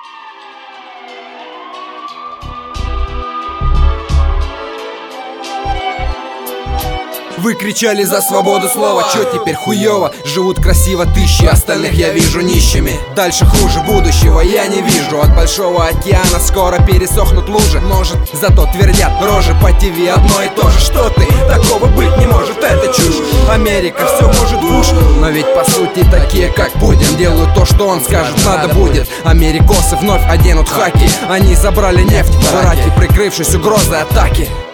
Вы кричали за свободу слова, чё теперь хуёво? Живут красиво тысячи, остальных я вижу нищими. Дальше хуже будущего я не вижу. От большого океана скоро пересохнут лужи. Может, зато твердят рожи по ТВ одно и то же. Что ты? Такого быть не может, это чушь. Америка все может в уж, но ведь по сути такие как Путин делают то, что он скажет, надо будет. Америкосы вновь оденут хаки. Они забрали нефть в Ираке, прикрывшись угрозой атаки.